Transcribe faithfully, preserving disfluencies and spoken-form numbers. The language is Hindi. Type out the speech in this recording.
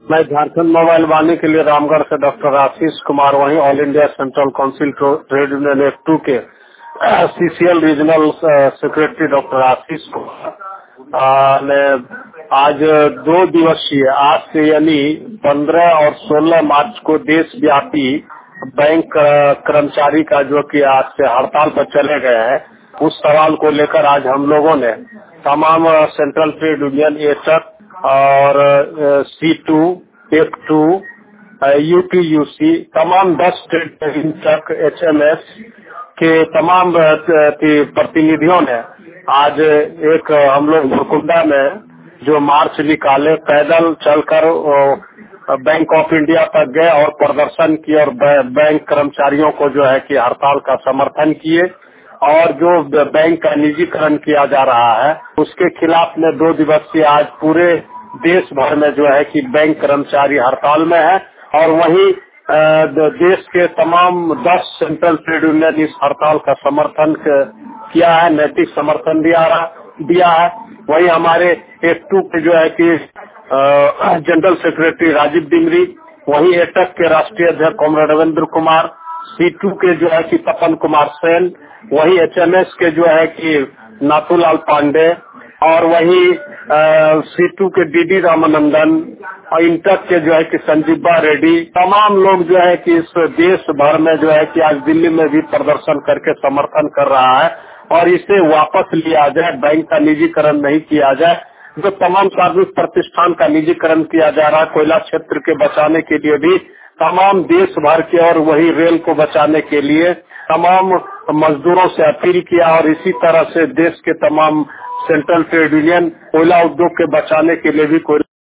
मैं झारखंड मोबाइल वाणी के लिए रामगढ़ से डॉक्टर आशीष कुमार, वहीं all India central council trade union एक टू के CCL regional secretary doctor Ashish Kumar आ, ने आज दो दिवसीय आज से यानी पंद्रह और सोलह मार्च को देशव्यापी बैंक अ, कर्मचारी का जो कि आज से हड़ताल पर चले गए हैं, उस सवाल को लेकर आज हम लोगों ने तमाम अ, सेंट्रल ट्रेड यूनियन एटक और सी टू एक टू यूपीयूसी तमाम दस ट्रेड यूनियन तक एच एम एस के तमाम अ, ति- प्रतिनिधियों ने आज एक अ, हम लोग मुरकुंडा में जो मार्च निकाले, पैदल चलकर अ, बैंक ऑफ इंडिया तक गए और प्रदर्शन किए और बै- बैंक कर्मचारियों को जो है कि हड़ताल का समर्थन किए और जो बैंक का निजीकरण किया जा रहा है उसके खिलाफ में दो दिवसीय आज पूरे देश भर में जो है कि बैंक कर्मचारी हड़ताल में है और वहीं अ, द- देश के तमाम दस सेंट्रल ट्रेड यूनियन इस हड़ताल का समर्थन क- किया है, नैतिक समर्थन दिया रहा- दिया है। वहीं हमारे एक टू के जो है कि अ, जनरल सेक्रेटरी राजीव डिमरी, वहीं एटक के राष्ट्रीय अध्यक्ष कॉमरेड रविंद्र कुमार, सी टू के जो है कि तपन कुमार सेन, वही एचएमएस के जो है कि नाथूलाल पांडे और वही सी टू के डीडी रामानंदन और इंटक के जो है कि संजीवा रेड्डी, तमाम लोग जो है कि इस देश भर में जो है कि आज दिल्ली में भी प्रदर्शन करके समर्थन कर रहा है और इसे वापस लिया जाए, बैंक का निजीकरण नहीं किया जाए। जो तमाम सार्वजनिक प्रतिष्ठान का निजीकरण किया जा रहा है, कोयला क्षेत्र के बचाने के लिए भी तमाम देश भर के और वही रेल को बचाने के लिए तमाम मजदूरों से अपील किया और इसी तरह से देश के तमाम सेंट्रल ट्रेड यूनियन कोयला उद्योग के बचाने के लिए भी कोयला